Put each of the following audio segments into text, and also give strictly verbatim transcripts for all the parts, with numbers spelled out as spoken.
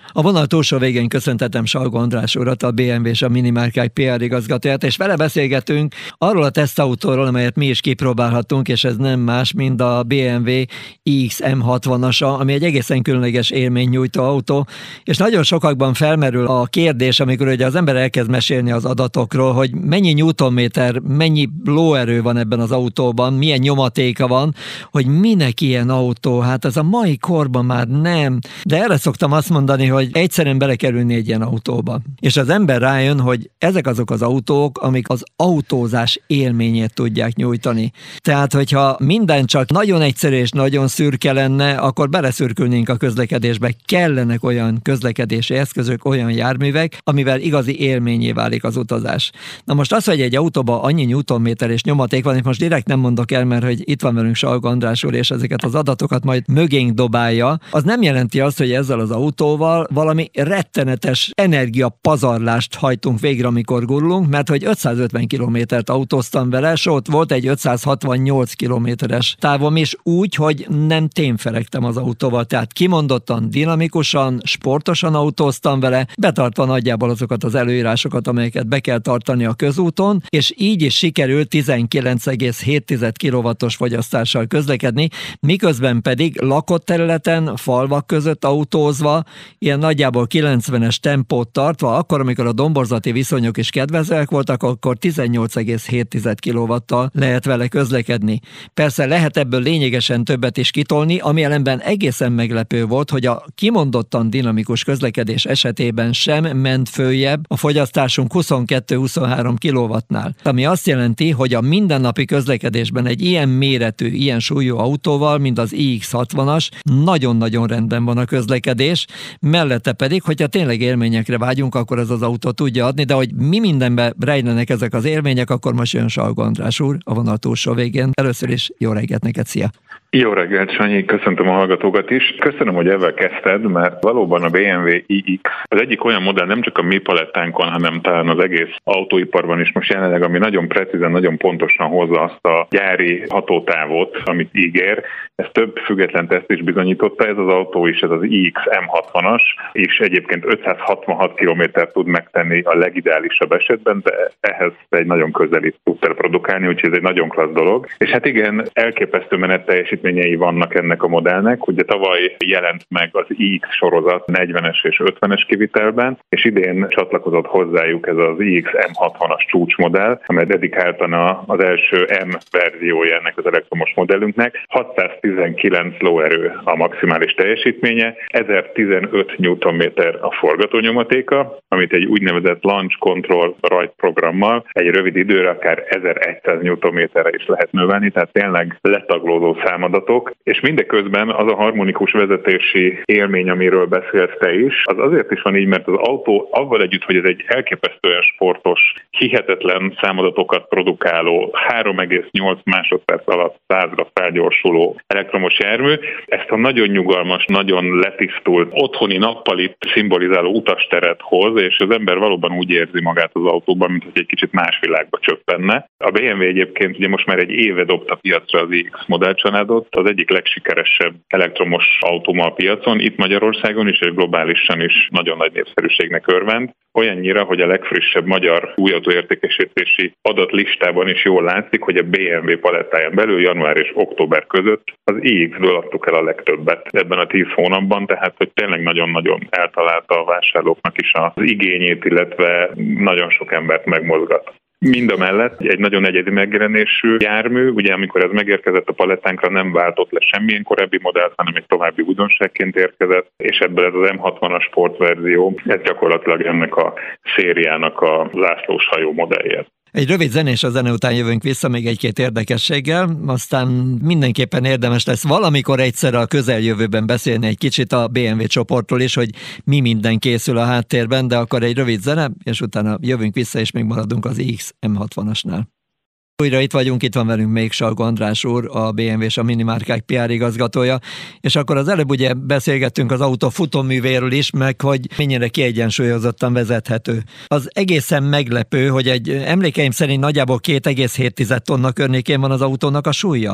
A vonal túlsó végén köszöntetem Salgó András urat, a bé em vé és a Minimárkák pé er igazgatóját, és vele beszélgetünk arról a tesztautóról, amelyet mi is kipróbálhatunk, és ez nem más, mint a bé em vé i iksz em hatvanasa, ami egy egészen különleges élménynyújtó autó, és nagyon sokakban felmerül a kérdés, amikor ugye az ember elkezd mesélni az adatokról, hogy mennyi newtonméter, mennyi lóerő van ebben az autóban, milyen nyomatéka van, hogy minek ilyen autó, hát ez a mai korban már nem, de erre szoktam azt mondani, hogy egyszerűen belekerülni egy ilyen autóba. És az ember rájön, hogy ezek azok az autók, amik az autózás élményét tudják nyújtani. Tehát, hogyha minden csak nagyon egyszerű és nagyon szürke lenne, akkor beleszürkülnénk a közlekedésbe. Kellenek olyan közlekedési eszközök, olyan járművek, amivel igazi élményé válik az utazás. Na most az, hogy egy autóban annyi newtonméter és nyomaték van, és most direkt nem mondok el, mert hogy itt van velünk Salgó András úr, és ezeket az adatokat majd mögénk dobálja, az nem jelenti azt, hogy ezzel az autóval valami rettenetes energiapazarlást hajtunk végre, amikor gurulunk, mert hogy ötszázötven kilométert autóztam vele, és ott volt egy ötszázhatvannyolc kilométeres távom, és úgy, hogy nem témferegtem az autóval, tehát kimondottan, dinamikusan, sportosan autóztam vele, betartva nagyjából azokat az előírásokat, amelyeket be kell tartani a közúton, és így is sikerült tizenkilenc egész hét kilowattos fogyasztással közlekedni, miközben pedig lakott területen, falvak között autózva, ilyen nagyjából kilencvenes tempót tartva, akkor, amikor a domborzati viszonyok is kedvezőek voltak, akkor tizennyolc egész hét kilowattal lehet vele közlekedni. Persze lehet ebből lényegesen többet is kitolni, ami ellenben egészen meglepő volt, hogy a kimondottan dinamikus közlekedés esetében sem ment följebb a fogyasztásunk huszonkettő-huszonhárom kilowattnál. Ami azt jelenti, hogy a mindennapi közlekedésben egy ilyen méretű, ilyen súlyú autóval, mint az i iksz hatvanas, nagyon-nagyon rendben van a közlekedés, mellette pedig, hogyha tényleg élményekre vágyunk, akkor ez az autó tudja adni, de hogy mi mindenben rejlenek ezek az élmények, akkor most jön Salgó András úr a vonal túlsó végén. Először is jó reggelt neked, szia! Jó reggelt, Sanyi, köszöntöm a hallgatókat is. Köszönöm, hogy ezzel kezdted, mert valóban a bé em vé i iksz az egyik olyan modell, nem csak a mi palettánkon, hanem talán az egész autóiparban is most jelenleg, ami nagyon precízen, nagyon pontosan hozza azt a gyári hatótávot, amit ígér. Ez több független teszt is bizonyította, ez az autó is, ez az i iksz em hatvanas, és egyébként ötszázhatvanhat kilométert tud megtenni a legideálisabb esetben, de ehhez egy nagyon közeli tud reprodukálni, úgyhogy ez egy nagyon klassz dolog. És hát igen, elképesztő menetteljesítményei vannak ennek a modellnek. Ugye tavaly jelent meg az i iksz sorozat negyvenes és ötvenes kivitelben, és idén csatlakozott hozzájuk ez az i iksz em hatvanas csúcsmodell, amely dedikáltan az első M verziója ennek az elektromos modellünknek. hatszáztizenkilenc lóerő a maximális teljesítménye, ezertizenöt newtonméter a forgatónyomatéka, amit egy úgynevezett launch control rajtprogrammal egy rövid időre akár ezerszáz newtonméterre is lehet növelni, tehát tényleg letaglózó számadatok, és mindeközben az a harmonikus vezetési élmény, amiről beszélsz te is, az azért is van így, mert az autó avval együtt, hogy ez egy elképesztően sportos, hihetetlen számadatokat produkáló, három egész nyolc másodperc alatt százra felgyorsuló elektromos jármű, ezt a nagyon nyugalmas, nagyon letisztult, otthoni nappalit szimbolizáló utasteret hoz, és az ember valóban úgy érzi magát az autóban, mint hogy egy kicsit más világba csöppenne. A bé em vé egyébként ugye most már egy éve dobta piacra az i iksz modellcsaládot, az egyik legsikeresebb elektromos autó a piacon, itt Magyarországon is és globálisan is nagyon nagy népszerűségnek örvend. Olyannyira, hogy a legfrissebb magyar új autóértékesítési adatlistában is jól látszik, hogy a bé em vé palettáján belül január és október között az i iksz-ből adtuk el a legtöbbet ebben a tíz hónapban, tehát hogy tényleg nagyon-nagyon eltalálta a vásárlóknak is az igényét, illetve nagyon sok embert megmozgat. Mindamellett egy nagyon egyedi megjelenésű jármű, ugye amikor ez megérkezett a palettánkra, nem váltott le semmilyen korábbi modellt, hanem egy további újdonságként érkezett, és ebből ez az em hatvanas sportverzió, ez gyakorlatilag ennek a szériának a zászlóshajó modellje. Egy rövid zenés, a zene után jövünk vissza még egy-két érdekességgel, aztán mindenképpen érdemes lesz valamikor egyszer a közeljövőben beszélni egy kicsit a bé em vé csoportról is, hogy mi minden készül a háttérben, de akkor egy rövid zene, és utána jövünk vissza, és még maradunk az i iksz em hatvanasnál. Újra itt vagyunk, itt van velünk még Salgó András úr, a bé em vé és a Minimárkák pé er igazgatója, és akkor az előbb ugye beszélgettünk az autó futóművéről is, meg hogy mennyire kiegyensúlyozottan vezethető. Az egészen meglepő, hogy egy emlékeim szerint nagyjából két egész hét tonna környékén van az autónak a súlya.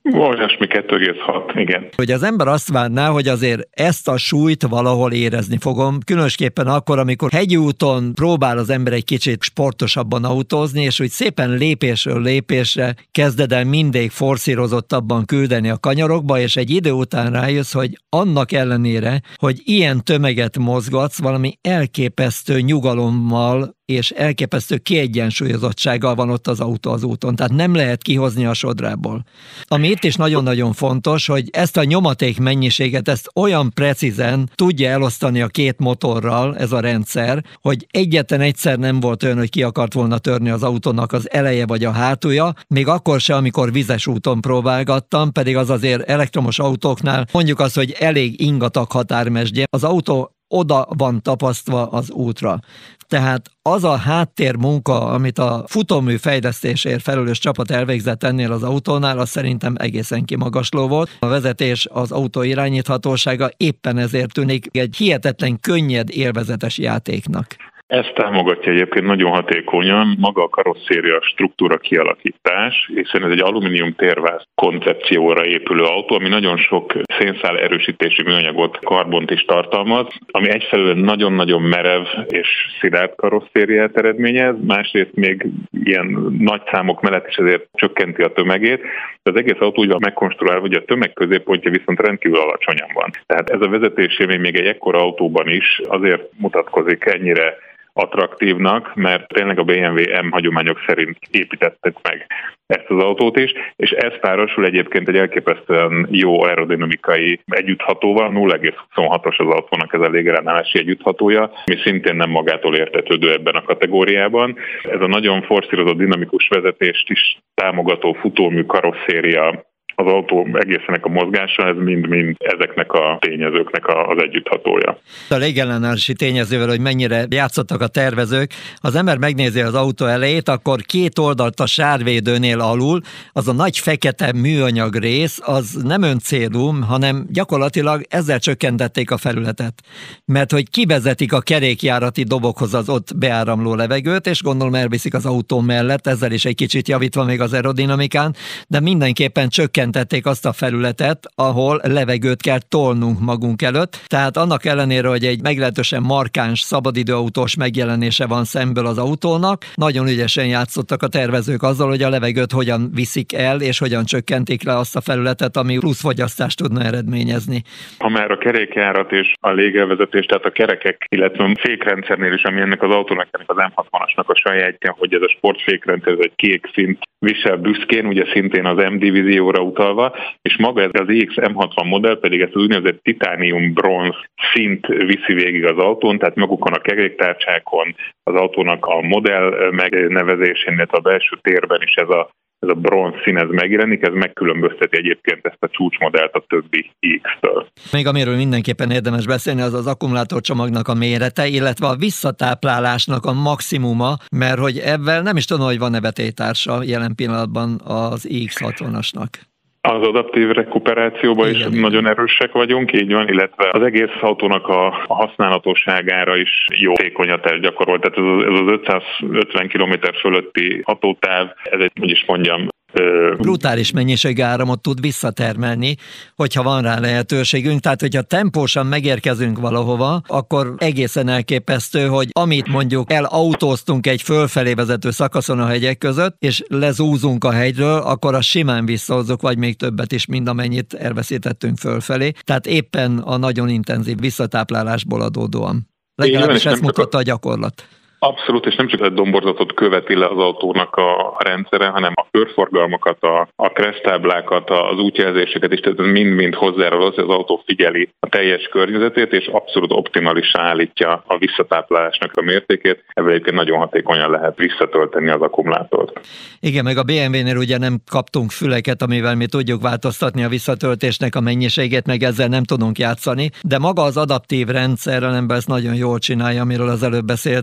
Olyasmi kettő egész hat, igen. Hogy az ember azt várná, hogy azért ezt a súlyt valahol érezni fogom, különösképpen akkor, amikor hegyi úton próbál az ember egy kicsit sportosabban autózni, és úgy szépen lépésről lépésre kezded el mindig forszírozottabban küldeni a kanyarokba, és egy idő után rájössz, hogy annak ellenére, hogy ilyen tömeget mozgatsz, valami elképesztő nyugalommal és elképesztő kiegyensúlyozottsággal van ott az autó az úton, tehát nem lehet kihozni a sodrából. Ami itt is nagyon-nagyon fontos, hogy ezt a nyomaték mennyiséget, ezt olyan precízen tudja elosztani a két motorral ez a rendszer, hogy egyetlen egyszer nem volt olyan, hogy ki akart volna törni az autónak az eleje vagy a hátulja, még akkor se, amikor vizes úton próbálgattam, pedig az azért elektromos autóknál mondjuk az, hogy elég ingatag határmesdje, az autó oda van tapasztva az útra. Tehát az a háttérmunka, amit a futómű fejlesztésért felelős csapat elvégzett ennél az autónál, az szerintem egészen kimagasló volt. A vezetés, az autó irányíthatósága éppen ezért tűnik egy hihetetlen könnyed, élvezetes játéknak. Ezt támogatja egyébként nagyon hatékonyan maga a karosszéria struktúra kialakítás, hiszen ez egy alumínium térváz koncepcióra épülő autó, ami nagyon sok szénszál erősítési műanyagot, karbont is tartalmaz, ami egyfelől nagyon-nagyon merev és szilárd karosszériát eredményez, másrészt még ilyen nagy számok mellett is ezért csökkenti a tömegét. De az egész autó úgy van megkonstruálva, hogy a tömeg középpontja viszont rendkívül alacsonyan van. Tehát ez a vezetésélmény még egy ekkora autóban is azért mutatkozik ennyire attraktívnak, mert tényleg a bé em vé M hagyományok szerint építettek meg ezt az autót is, és ez párosul egyébként egy elképesztően jó aerodinamikai együtthatóval, nulla egész huszonhatos az autónak ez a légellenállási együtthatója, ami szintén nem magától értetődő ebben a kategóriában. Ez a nagyon forszírozott dinamikus vezetést is támogató futómű karosszéria, az autó egészenek a mozgása, ez mind-mind ezeknek a tényezőknek az együtthatója. A légellenállási tényezővel, hogy mennyire játszottak a tervezők, ha az ember megnézi az autó elejét, akkor két oldalt a sárvédőnél alul, az a nagy fekete műanyag rész, az nem öncélú, hanem gyakorlatilag ezzel csökkentették a felületet. Mert hogy kivezetik a kerékjárati dobokhoz az ott beáramló levegőt, és gondolom elviszik az autó mellett, ezzel is egy kicsit javítva még az aerodinamikán, de mindenképpen csökkent tették azt a felületet, ahol levegőt kell tolnunk magunk előtt. Tehát annak ellenére, hogy egy meglehetősen markáns szabadidőautós megjelenése van szemből az autónak, nagyon ügyesen játszottak a tervezők azzal, hogy a levegőt hogyan viszik el, és hogyan csökkentik le azt a felületet, ami plusz fogyasztást tudna eredményezni. Ha már a kerékjárat és a légelvezetés, tehát a kerekek, illetve a fékrendszernél is, ami ennek az autónak, ennek az M hatvanasnak a sajátja, hogy ez a sportfékrendszer, ez egy kék szint visel büszkén, ugye szintén az M divízióra utalva, és maga ez az i iksz M hatvan modell pedig ezt az úgynevezett titánium bronz szint viszi végig az autón, tehát magukon a keréktárcsákon, az autónak a modell megnevezésén, illetve a belső térben is ez a ez a bronz szín ez megjelenik, ez megkülönbözteti egyébként ezt a csúcsmodellt a többi i iksz-től. Még amiről mindenképpen érdemes beszélni, az az akkumulátorcsomagnak a mérete, illetve a visszatáplálásnak a maximuma, mert hogy ebben nem is tudom, hogy van-e vetélytársa jelen pillanatban az i iksz hatvanasnak. Az adaptív rekuperációban is igen, nagyon erősek vagyunk, így van, illetve az egész autónak a, a használhatóságára is jó hatékonyat gyakorolt. Tehát ez az, ez az ötszázötven kilométer fölötti hatótáv, ez egy, hogy is mondjam, brutális mennyiségű áramot tud visszatermelni, hogyha van rá lehetőségünk. Tehát, hogyha tempósan megérkezünk valahova, akkor egészen elképesztő, hogy amit mondjuk elautóztunk egy fölfelé vezető szakaszon a hegyek között, és lezúzunk a hegyről, akkor azt simán visszahozzuk, vagy még többet is, mint amennyit elveszítettünk fölfelé. Tehát éppen a nagyon intenzív visszatáplálásból adódóan. Legalábbis ezt mutatta a gyakorlat. Abszolút, és nem csak egy domborzatot követi le az autónak a, a rendszere, hanem a körforgalmakat, a, a kresztáblákat, az útjelzéseket is, tehát mind-mind hozzájárul az, hogy az autó figyeli a teljes környezetét, és abszolút optimálisan állítja a visszatáplálásnak a mértékét. Ebből egyébként nagyon hatékonyan lehet visszatölteni az akkumulátort. Igen, meg a bé em vé-nél ugye nem kaptunk füleket, amivel mi tudjuk változtatni a visszatöltésnek a mennyiségét, meg ezzel nem tudunk játszani, de maga az adaptív rendszer, ember ezt nagyon jól csinálja, amiről az előbb beszéltél, tehát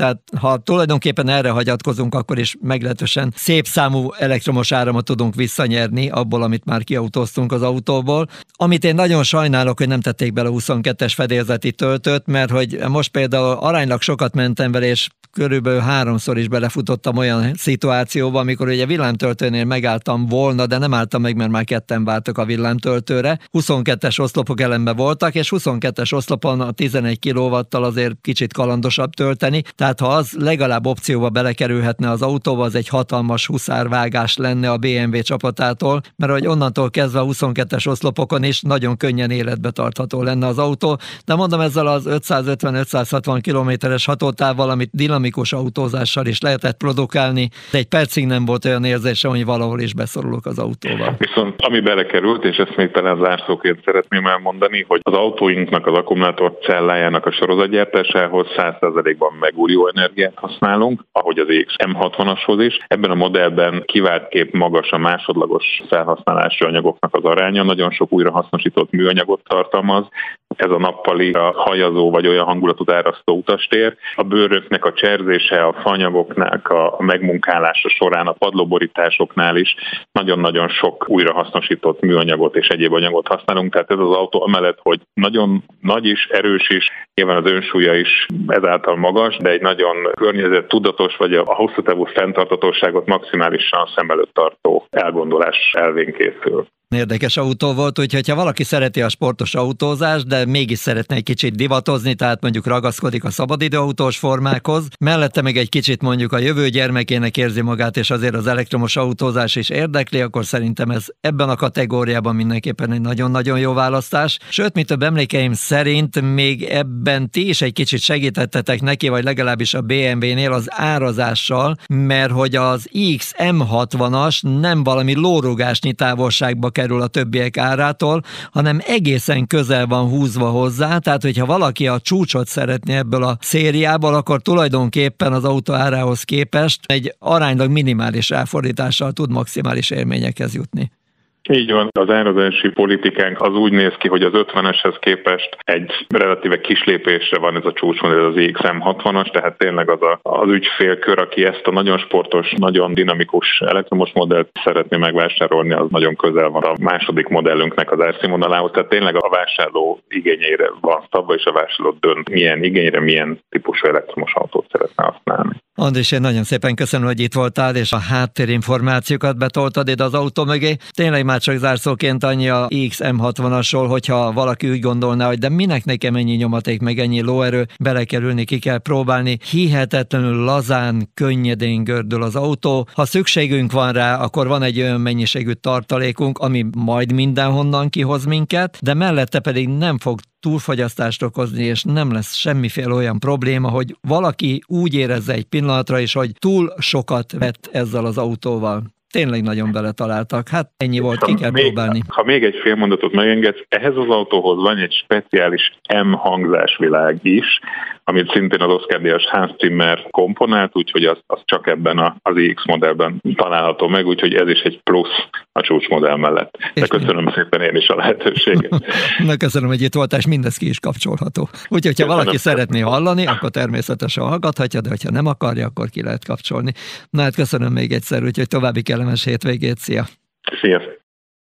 tehát ha tulajdonképpen erre hagyatkozunk, akkor is meglehetősen szép számú elektromos áramot tudunk visszanyerni abból, amit már kiautóztunk az autóból. Amit én nagyon sajnálok, hogy nem tették bele huszonkettes fedélzeti töltőt, mert hogy most például aránylag sokat mentem vele, és körülbelül háromszor is belefutottam olyan szituációba, amikor ugye villámtöltőnél megálltam volna, de nem álltam meg, mert már ketten váltak a villámtöltőre. huszonkettes oszlopok ellenben voltak, és huszonkettes oszlopon a tizenegy kilovattal azért kicsit kalandosabb tölteni, tehát ha az legalább opcióba belekerülhetne az autóba, az egy hatalmas huszárvágás lenne a bé em vé csapatától, mert hogy onnantól kezdve a huszonkettes oszlopokon is nagyon könnyen életbe tartható lenne az autó, de mondom, ezzel az ötszázötven-ötszázhatvan kilométeres hatótávval, amit dinamikus autózással is lehetett produkálni, de egy percig nem volt olyan érzésem, hogy valahol is beszorulok az autóval. Viszont ami belekerült, és ezt még talán zárszóként szeretném elmondani, hogy az autóinknak az akkumulátor cellájának a sorozatgyártásához száz százalékban megújuló energiát használunk, ahogy az i iksz em hatvanashoz is. Ebben a modellben kiváltképp magas a másodlagos felhasználási anyagoknak az aránya, nagyon sok újrahasznosított műanyagot tartalmaz. Ez a nappali, a hajazó vagy olyan hangulatú árasztó utastér. A bőröknek a cserzése, a faanyagoknak a megmunkálása során, a padlóborításoknál is nagyon-nagyon sok újrahasznosított műanyagot és egyéb anyagot használunk. Tehát ez az autó amellett, hogy nagyon nagy is, erős is, nyilván az önsúlya is ezáltal magas, de egy nagyon környezettudatos vagy a hosszú távú fenntarthatóságot maximálisan szem előtt tartó elgondolás elvén készül. Érdekes autó volt, úgyhogy ha valaki szereti a sportos autózást, de mégis szeretne egy kicsit divatozni, tehát mondjuk ragaszkodik a szabadidőautós formákhoz, mellette meg egy kicsit mondjuk a jövő gyermekének érzi magát, és azért az elektromos autózás is érdekli, akkor szerintem ez ebben a kategóriában mindenképpen egy nagyon-nagyon jó választás. Sőt, mi több emlékeim szerint még ebben ti is egy kicsit segítettetek neki, vagy legalábbis a bé em vé-nél az árazással, mert hogy az i iksz em hatvanas nem valami lórugásnyi távolságba kerül a többiek árától, hanem egészen közel van húzva hozzá, tehát hogyha valaki a csúcsot szeretné ebből a szériából, akkor tulajdonképpen az autó árához képest egy aránylag minimális ráfordítással tud maximális élményekhez jutni. Így van, az árazási politikánk az úgy néz ki, hogy az ötveneshez képest egy relatíve kis lépésre van ez a csúcsmodell, az i iksz em hatvanas, tehát tényleg az a, az ügyfélkör, aki ezt a nagyon sportos, nagyon dinamikus elektromos modellt szeretné megvásárolni, az nagyon közel van a második modellünknek az árszínvonalához, tehát tényleg a vásárló igényeire van szabva, és a vásárló dönt, milyen igényre, milyen típusú elektromos autót szeretne használni. Andris, én nagyon szépen köszönöm, hogy itt voltál, és a háttérinformációkat betoltad ide az autó mögé. Tényleg már csak zárszóként annyi a i iksz em hatvanasról, hogyha valaki úgy gondolná, hogy de minek nekem ennyi nyomaték, meg ennyi lóerő, belekerülni, ki kell próbálni. Hihetetlenül lazán, könnyedén gördül az autó. Ha szükségünk van rá, akkor van egy olyan mennyiségű tartalékunk, ami majd mindenhonnan kihoz minket, de mellette pedig nem fog túlfogyasztást okozni, és nem lesz semmiféle olyan probléma, hogy valaki úgy érezze egy pillanatra is, hogy túl sokat vett ezzel az autóval. Tényleg nagyon beletaláltak. Hát ennyi volt, ki kell még, próbálni. Ha még egy fél mondatot megengedsz, ehhez az autóhoz van egy speciális M hangzásvilág is, amit szintén az Oscar-díjas Hans Zimmer komponált, úgyhogy az, az csak ebben a, az i iksz modellben található meg, úgyhogy ez is egy plusz a csúcsmodell mellett. De köszönöm mi? szépen én is a lehetőséget. Na, köszönöm, hogy itt voltál, és mindez ki is kapcsolható. Úgyhogy, ha valaki szeretné hallani, akkor természetesen hallgathatja, de ha nem akarja, akkor ki lehet kapcsolni. Na hát köszönöm még egyszer, úgyhogy további kellemes hétvégét, szia! Szia!